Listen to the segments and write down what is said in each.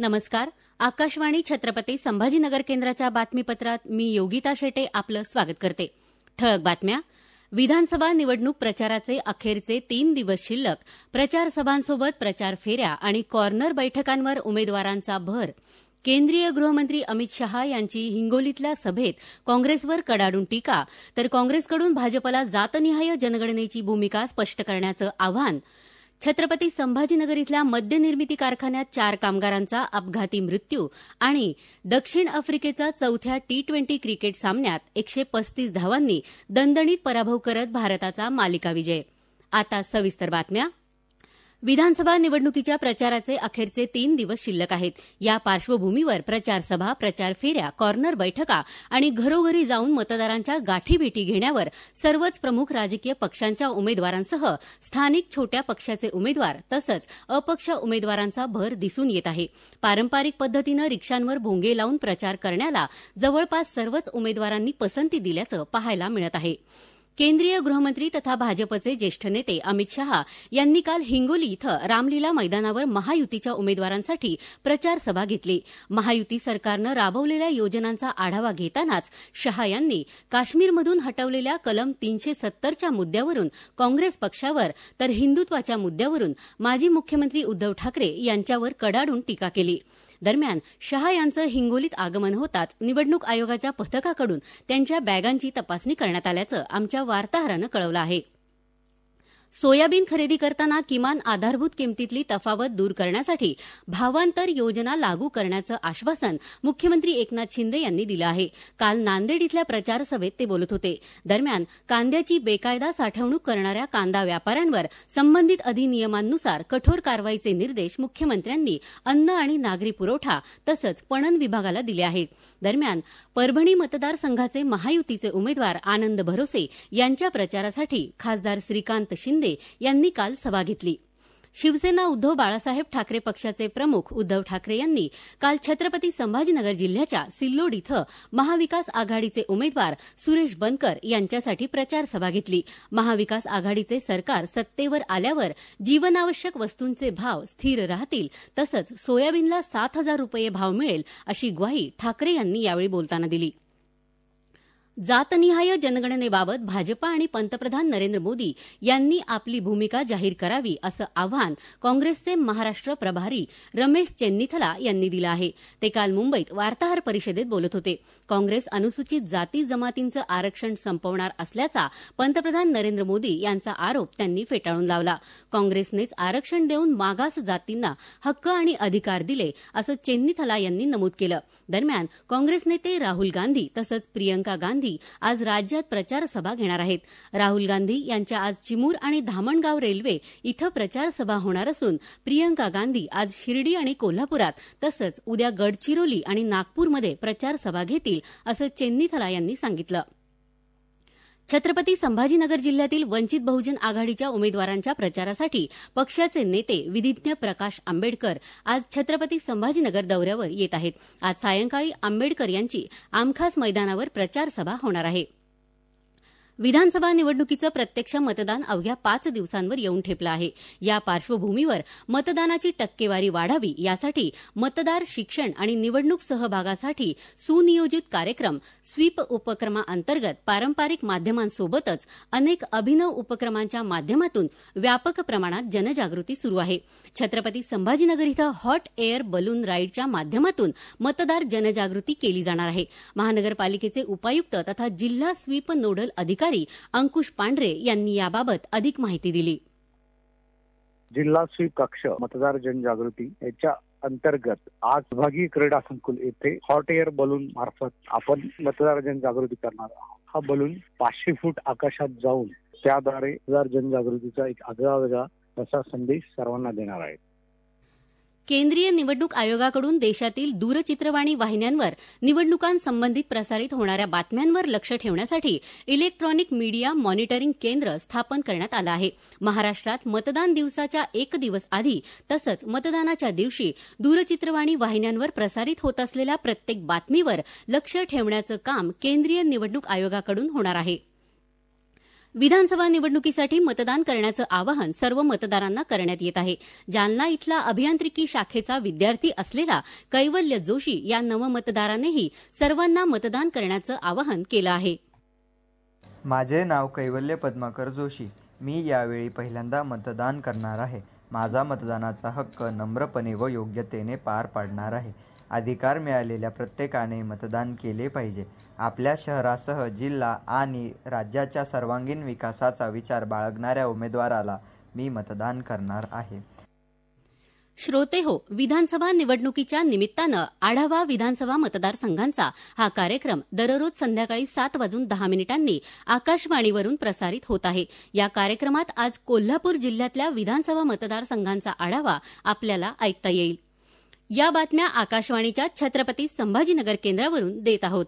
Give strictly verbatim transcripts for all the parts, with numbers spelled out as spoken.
नमस्कार. आकाशवाणी छत्रपती संभाजीनगर केंद्राच्या बातमीपत्रात मी योगिता शेटे आपलं स्वागत करते. ठळक बातम्या. विधानसभा निवडणूक प्रचाराचे अखेरचे तीन दिवस शिल्लक. प्रचार सभांसोबत प्रचार फेऱ्या आणि कॉर्नर बैठकांवर उमेदवारांचा भर. केंद्रीय गृहमंत्री अमित शहा यांची हिंगोलीतल्या सभेत काँग्रेसवर कडाडून टीका, तर काँग्रेसकडून भाजपला जातनिहाय जनगणनेची भूमिका स्पष्ट करण्याचं आवाहन. छत्रपती संभाजीनगर इथल्या मद्यनिर्मिती कारखान्यात चार कामगारांचा अपघाती मृत्यू आणि दक्षिण आफ्रिकेचा चौथ्या टी ट्वेंटी क्रिकेट सामन्यात एकशे पस्तीस धावांनी दणदणीत पराभव करत भारताचा मालिका विजय. आता सविस्तर बातम्या. विधानसभा निवडणुकीच्या प्रचाराचे अखेरचे तीन दिवस शिल्लक आहेत. या पार्श्वभूमीवर प्रचारसभा, प्रचार फेऱ्या, कॉर्नर बैठका आणि घरोघरी जाऊन मतदारांच्या गाठीभेटी घेण्यावर सर्वच प्रमुख राजकीय पक्षांच्या उमेदवारांसह स्थानिक छोट्या पक्षाचे उमेदवार तसंच अपक्ष उमेदवारांचा भर दिसून येत आहे. पारंपरिक पद्धतीनं रिक्षांवर भोंगे लावून प्रचार करण्याला जवळपास सर्वच उमेदवारांनी पसंती दिल्याचं पाहायला मिळत आहे. केंद्रीय गृहमंत्री तथा भाजपचे ज्येष्ठ नेते अमित शहा यांनी काल हिंगोली इथं रामलीला मैदानावर महायुतीच्या उमेदवारांसाठी प्रचार सभा घेतली. महायुती सरकारनं राबवलेल्या योजनांचा आढावा घेतानाच शहा यांनी काश्मीरमधून हटवलेल्या कलम तीनशे सत्तरच्या मुद्द्यावरून काँग्रेस पक्षावर तर हिंदुत्वाच्या मुद्द्यावरून माजी मुख्यमंत्री उद्धव ठाकरे यांच्यावर कडाडून टीका केली. दरम्यान शहा यांचं हिंगोलीत आगमन होताच निवडणूक आयोगाच्या पथकाकडून त्यांच्या बॅगांची तपासणी करण्यात आल्याचं आमच्या वार्ताहरानं कळवलं आहे. सोयाबीन खरेदी करताना किमान आधारभूत किमतीतली तफावत दूर करण्यासाठी भावांतर योजना लागू करण्याचं आश्वासन मुख्यमंत्री एकनाथ शिंदे यांनी दिलं आहे. काल नांदेड इथल्या प्रचार सभेत ते बोलत होते. दरम्यान कांद्याची बेकायदा साठवणूक करणाऱ्या कांदा व्यापाऱ्यांवर संबंधित अधिनियमांनुसार कठोर कारवाईचे निर्देश मुख्यमंत्र्यांनी अन्न आणि नागरी पुरवठा तसंच पणन विभागाला दिले आहेत. दरम्यान परभणी मतदारसंघाचे महायुतीचे उमेदवार आनंद भरोसे यांच्या प्रचारासाठी खासदार श्रीकांत शिंदे यांनी काल सभा घेतली. शिवसेना उद्धव बाळासाहेब ठाकरे पक्षाचे प्रमुख उद्धव ठाकरे यांनी काल छत्रपती संभाजीनगर जिल्ह्याच्या सिल्लोड इथं महाविकास आघाडीचे उमेदवार सुरेश बनकर यांच्यासाठी प्रचार सभा घेतली. महाविकास आघाडीचे सरकार सत्तेवर आल्यावर जीवनावश्यक वस्तूंचे भाव स्थिर राहतील तसंच सोयाबीनला सात हजार रुपये भाव मिळेल अशी ग्वाही ठाकरे यांनी यावेळी बोलताना दिली. जातनिहाय जनगणनेबाबत भाजपा आणि पंतप्रधान नरेंद्र मोदी यांनी आपली भूमिका जाहीर करावी असं आवाहन काँग्रेसचे महाराष्ट्र प्रभारी रमेश चेन्नीथला यांनी दिलं आहे. ते काल मुंबईत वार्ताहर परिषदेत बोलत होते. काँग्रेस अनुसूचित जाती जमातींचं आरक्षण संपवणार असल्याचा पंतप्रधान नरेंद्र मोदी यांचा आरोप त्यांनी फेटाळून लावला. काँग्रेसनेच आरक्षण देऊन मागास जातींना हक्क आणि अधिकार दिले असं चेन्नीथला यांनी नमूद केलं. दरम्यान काँग्रेस नेते राहुल गांधी तसंच प्रियंका गांधी आज राज्यात प्रचार सभा घेणार आहेत. राहुल गांधी यांच्या आज चिमूर आणि धामणगाव रेल्वे इथं प्रचार सभा होणार असून प्रियंका गांधी आज शिर्डी आणि कोल्हापुरात तसंच उद्या गडचिरोली आणि नागपूरमध्ये प्रचार सभा घेतील असं चेन्नीथला यांनी सांगितलं. छत्रपती संभाजीनगर जिल्ह्यातील वंचित बहुजन आघाडीच्या उमेदवारांच्या प्रचारासाठी पक्षाचे नेते विधिज्ञ प्रकाश आंबेडकर आज छत्रपती संभाजीनगर दौऱ्यावर येत आहेत. आज सायंकाळी आंबेडकर यांची आमखास मैदानावर प्रचार सभा होणार आहे. विधानसभा निवडणुकीचं प्रत्यक्ष मतदान अवघ्या पाच दिवसांवर येऊन ठेपलं आहे. या पार्श्वभूमीवर मतदानाची टक्केवारी वाढावी यासाठी मतदार शिक्षण आणि निवडणूक सहभागासाठी सुनियोजित कार्यक्रम स्वीप उपक्रमाअंतर्गत पारंपरिक माध्यमांसोबतच अनेक अभिनव उपक्रमांच्या माध्यमातून व्यापक प्रमाणात जनजागृती सुरू आहे. छत्रपती संभाजीनगर इथं हॉट एअर बलून राईडच्या माध्यमातून मतदार जनजागृती केली जाणार आहे. महानगरपालिकेचे उपायुक्त तथा जिल्हा स्वीप नोडल अधिकारी अंकुश पांढरे यांनी याबाबत अधिक माहिती दिली. जिल्हा स्वीप कक्ष मतदार जनजागृती याच्या अंतर्गत आज विभागीय क्रीडा संकुल येथे हॉट एअर बलून मार्फत आपण मतदार जनजागृती करणार आहोत. हा बलून पाचशे फूट आकाशात जाऊन त्याद्वारे मतदार जनजागृतीचा एक आगळा वेगळा असा संदेश सर्वांना देणार आहे. केंद्रीय निवडणूक आयोगाकडून देशातील दूरचित्रवाणी वाहिन्यांवर निवडणुकांसंबंधित प्रसारित होणाऱ्या बातम्यांवर लक्ष ठेवण्यासाठी इलेक्ट्रॉनिक मीडिया मॉनिटरिंग केंद्र स्थापन करण्यात आलं आहे. महाराष्ट्रात मतदान दिवसाच्या एक दिवस आधी तसंच मतदानाच्या दिवशी दूरचित्रवाणी वाहिन्यांवर प्रसारित होत असलेल्या प्रत्येक बातमीवर लक्ष ठेवण्याचं काम केंद्रीय निवडणूक आयोगाकडून होणार आहे. विधानसभा निवडणुकीसाठी मतदान करण्याचं आवाहन सर्व मतदारांना करण्यात येत आहे. जालना इथला अभियांत्रिकी शाखेचा विद्यार्थी असलेला कैवल्य जोशी या नवमतदारानेही सर्वांना मतदान करण्याचं आवाहन केलं आहे. माझे नाव कैवल्य पद्माकर जोशी. मी यावेळी पहिल्यांदा मतदान करणार आहे. माझा मतदानाचा हक्क नम्रपणे व योग्यतेने पार पाडणार आहे. अधिकार मिळालेल्या प्रत्येकाने मतदान केले पाहिजे. आपल्या शहरासह जिल्हा आणि राज्याच्या सर्वांगीण विकासाचा विचार बाळगणाऱ्या उमेदवाराला मी मतदान करणार आहे. श्रोतेहो, विधानसभा निवडणुकीच्या निमित्तानं आढावा विधानसभा मतदारसंघांचा हा कार्यक्रम दररोज संध्याकाळी सात वाजून दहा मिनिटांनी आकाशवाणीवरून प्रसारित होत आहे. या कार्यक्रमात आज कोल्हापूर जिल्ह्यातल्या विधानसभा मतदारसंघांचा आढावा आपल्याला ऐकता येईल. या बातम्या आकाशवाणीच्या छत्रपती संभाजीनगर केंद्रावरून देत आहोत.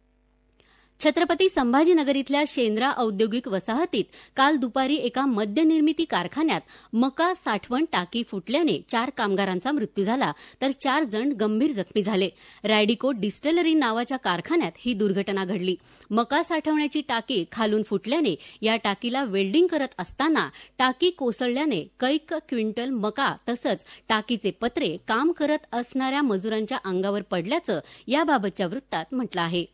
छत्रपती संभाजीनगर इथल्या शेंद्रा औद्योगिक वसाहतीत काल दुपारी एका मद्यनिर्मिती कारखान्यात मका साठवण टाकी फुटल्याने चार कामगारांचा मृत्यू झाला, तर चार जण गंभीर जखमी झाले. रॅडिको डिस्टिलरी नावाच्या कारखान्यात ही दुर्घटना घडली. मका साठवण्याची टाकी खालून फुटल्याने या टाकीला वेल्डिंग करत असताना टाकी कोसळल्याने कैक क्विंटल मका तसंच टाकीचे पत्रे काम करत असणाऱ्या मजुरांच्या अंगावर पडल्याचं याबाबतच्या वृत्तात म्हटलं आहे.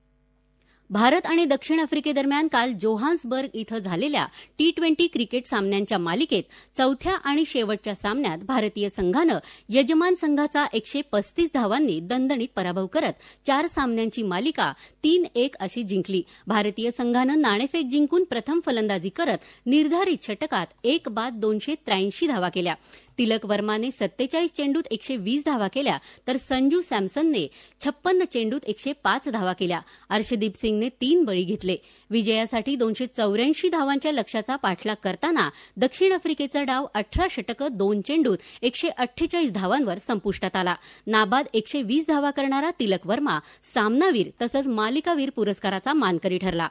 भारत आणि दक्षिण आफ्रिकेदरम्यान काल जोहान्सबर्ग इथं झालेल्या टी ट्वेंटी क्रिकेट सामन्यांच्या मालिकेत चौथ्या आणि शेवटच्या सामन्यात भारतीय संघानं यजमान संघाचा एकशे पस्तीस धावांनी दणदणीत पराभव करत चार सामन्यांची मालिका तीन एक अशी जिंकली. भारतीय संघानं नाणेफेक जिंकून प्रथम फलंदाजी करत निर्धारित षटकात एक बाद दोनशे त्र्याऐंशी धावा केल्या. तिलक वर्माने सत्तेचाळीस चेंडूत एकशे वीस धावा केल्या, तर संजू सॅमसनने छप्पन्न चेंडूत एकशे पाच धावा केल्या. अर्शदीप सिंगने तीन बळी घेतले. विजयासाठी दोनशे चौऱ्याऐंशी धावांच्या लक्ष्याचा पाठलाग करताना दक्षिण आफ्रिकेचा डाव अठरा षटकं दोन चेंडूत एकशे अठ्ठेचाळीस धावांवर संपुष्टात आला. नाबाद एकशे वीस धावा करणारा तिलक वर्मा सामनावीर तसंच मालिकावीर पुरस्काराचा मानकरी ठरला.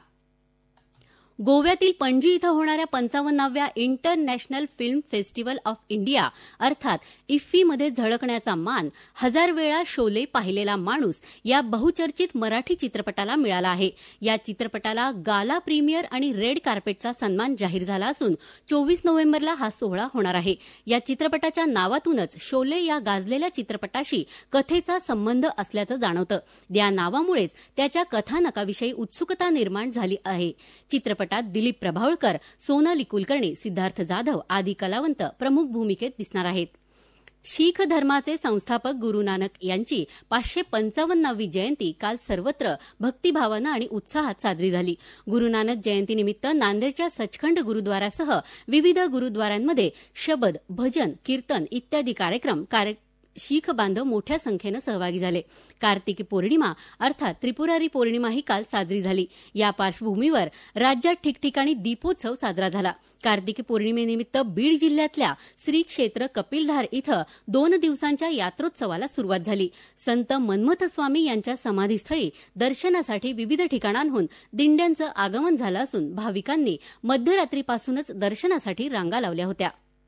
गोव्यातील पणजी इथं होणाऱ्या पंचावन्नाव्या international film festival of India अर्थात इफ्फीमध्ये झळकण्याचा मान हजार वेळा शोले पाहिलेला माणूस या बहुचर्चित मराठी चित्रपटाला मिळाला आहे. या चित्रपटाला गाला प्रीमियर आणि रेड कार्पेटचा सन्मान जाहीर झाला असून चोवीस नोव्हेंबरला हा सोहळा होणार आहे. या चित्रपटाच्या नावातूनच शोले या गाजलेल्या चित्रपटाशी कथेचा संबंध असल्याचं जाणवतं. या नावामुळेच त्याच्या कथानकाविषयी उत्सुकता निर्माण झाली आहे. चित्रपट दिलीप प्रभावळकर, सोनाली कुलकर्णी, सिद्धार्थ जाधव आदी कलावंत प्रमुख भूमिकेत दिसणार आहेत. शीख धर्माचे संस्थापक गुरु नानक यांची पाचशे पंचावन्नावी जयंती काल सर्वत्र भक्तिभावानं आणि उत्साहात साजरी झाली. गुरु नानक जयंतीनिमित्त नांदेडच्या सचखंड गुरुद्वारासह विविध गुरुद्वारांमध्ये शबद, भजन, कीर्तन इत्यादी कार्यक्रम शीख बांधव मोठ्या संख्येनं सहभागी झाले. कार्तिकी पौर्णिमा अर्थात त्रिपुरारी पौर्णिमाही काल साजरी झाली. या पार्श्वभूमीवर राज्यात ठिकठिकाणी दीपोत्सव साजरा झाला. कार्तिकी पौर्णिमेनिमित्त बीड जिल्ह्यातल्या श्री क्षेत्र कपिलधार इथं दोन दिवसांच्या यात्रोत्सवाला सुरुवात झाली. संत मन्मथ स्वामी यांच्या समाधीस्थळी दर्शनासाठी विविध ठिकाणांहून दिंड्यांचं आगमन झालं असून भाविकांनी मध्यरात्रीपासूनच दर्शनासाठी रांगा लावल्या होत्या.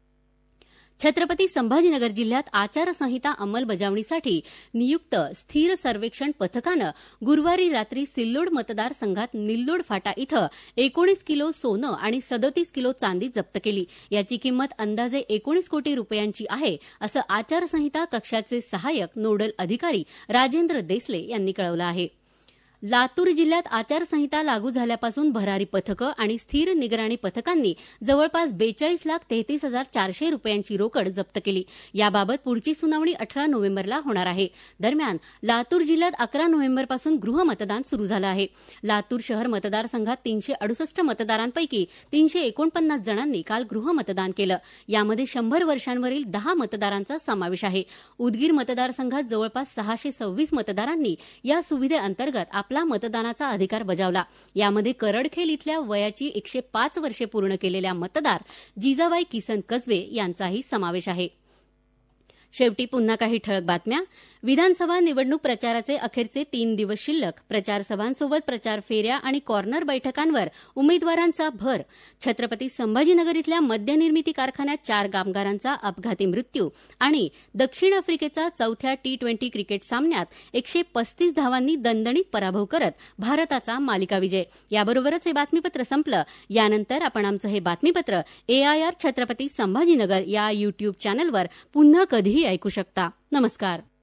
छत्रपती संभाजीनगर जिल्ह्यात आचारसंहिता अंमलबजावणीसाठी नियुक्त स्थिर सर्वेक्षण पथकानं गुरुवारी रात्री सिल्लोड मतदारसंघात निल्लोड फाटा इथं एकोणीस किलो सोनं आणि सदोतीस किलो चांदी जप्त केली. याची किंमत अंदाजे एकोणीस कोटी रुपयांची आहे, असं आचारसंहिता कक्षाचे सहाय्यक नोडल अधिकारी राजेंद्र देसले यांनी कळवलं आहे. लातूर जिल्ह्यात आचारसंहिता लागू झाल्यापासून भरारी पथकं आणि स्थिर निगराणी पथकांनी जवळपास बेचाळीस लाख तेहतीस हजार चारशे रुपयांची रोकड जप्त केली. याबाबत पुढची सुनावणी अठरा नोव्हेंबरला होणार आहे. दरम्यान लातूर जिल्ह्यात अकरा नोव्हेंबरपासून गृहमतदान सुरू झालं आहे. लातूर शहर मतदारसंघात तीनशे अडुसष्ट मतदारांपैकी तीनशे एकोणपन्नास जणांनी काल गृहमतदान केलं. यामध्ये शंभर वर्षांवरील दहा मतदारांचा समावेश आहे. उदगीर मतदारसंघात जवळपास सहाशे सव्वीस मतदारांनी या सुविधेअंतर्गत आपला मतदानाचा अधिकार बजावला. यामध्ये करडखेल इथल्या वयाची एकशे पाच वर्षे पूर्ण केलेल्या मतदार जिजाबाई किसन कसबे यांचाही समावेश आहे. शेवटी पुन्हा काही ठळक बातम्या. विधानसभा निवडणूक प्रचाराचे अखेरचे तीन दिवस शिल्लक. प्रचारसभांसोबत प्रचार फेऱ्या आणि कॉर्नर बैठकांवर उमेदवारांचा भर. छत्रपती संभाजीनगर इथल्या मद्यनिर्मिती कारखान्यात चार कामगारांचा अपघाती मृत्यू आणि दक्षिण आफ्रिकेचा चौथ्या टी ट्वेंटी क्रिकेट सामन्यात एकशे पस्तीस धावांनी दणदणीत पराभव करत भारताचा मालिका विजय. याबरोबरच हे बातमीपत्र संपलं. यानंतर आपण आमचं हे बातमीपत्र एआयआर छत्रपती संभाजीनगर या युट्यूब चॅनलवर पुन्हा कधीही ऐकू शकता. नमस्कार.